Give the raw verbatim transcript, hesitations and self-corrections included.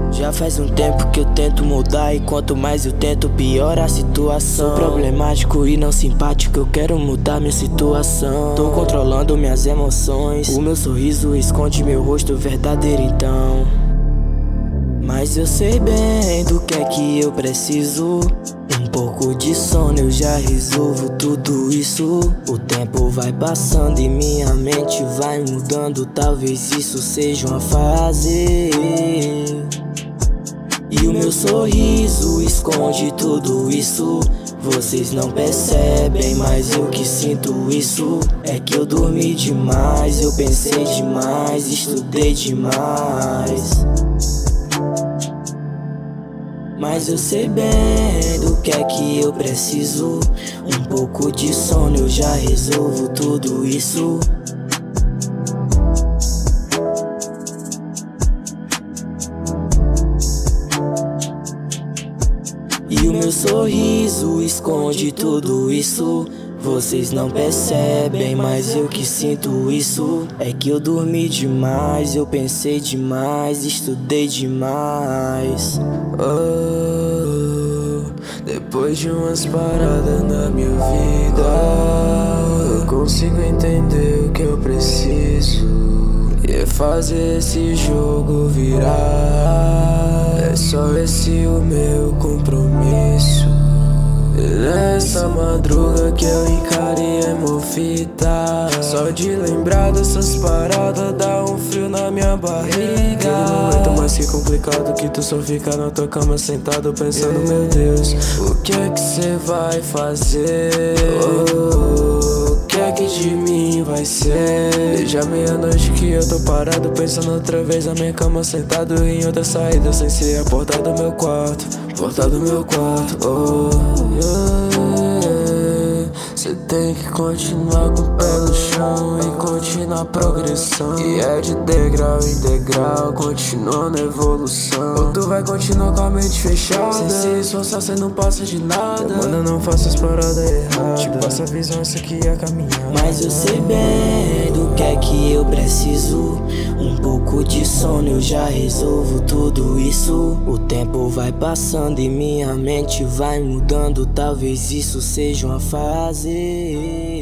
Já faz um tempo que eu tento mudar, e quanto mais eu tento, pior a situação. Sou problemático e não simpático, eu quero mudar minha situação. Tô controlando minhas emoções, o meu sorriso esconde meu rosto verdadeiro então. Mas eu sei bem do que é que eu preciso. Um pouco de sono eu já resolvo tudo isso. O tempo vai passando e minha mente vai mudando. Talvez isso seja uma fase. E o meu sorriso esconde tudo isso. Vocês não percebem, mas eu que sinto isso. É que eu dormi demais, eu pensei demais, estudei demais. Mas eu sei bem do que é que eu preciso. Um pouco de sono eu já resolvo tudo isso. E o meu sorriso esconde tudo isso. Vocês não percebem, mas eu que sinto isso. É que eu dormi demais, eu pensei demais, estudei demais. Oh, depois de umas paradas na minha vida, eu consigo entender o que eu preciso. E é fazer esse jogo virar. É só esse o meu compromisso. Nessa madruga que eu encarei é movida. Só de lembrar dessas paradas dá um frio na minha barriga. Aquele momento mais que complicado que tu só fica na tua cama sentado pensando, yeah, meu Deus, o que é que cê vai fazer? Oh, o que é que de mim vai ser? Desde a meia-noite que eu tô parado pensando outra vez na minha cama sentado em outra saída sem ser a porta do meu quarto. Porta do meu quarto, oh, yeah. Cê tem que continuar com o pé no chão e continuar a progressão. E é de degrau em degrau, continuando a evolução. Ou tu vai continuar com a mente fechada, sem se esforçar cê não passa de nada. Mano, não faça as paradas erradas, te passa a visão, essa aqui é a caminhada. Mas eu sei bem do que é que eu preciso. Um pouco de sono eu já resolvo tudo isso. O tempo vai passando e minha mente vai mudando. Talvez isso seja uma fase.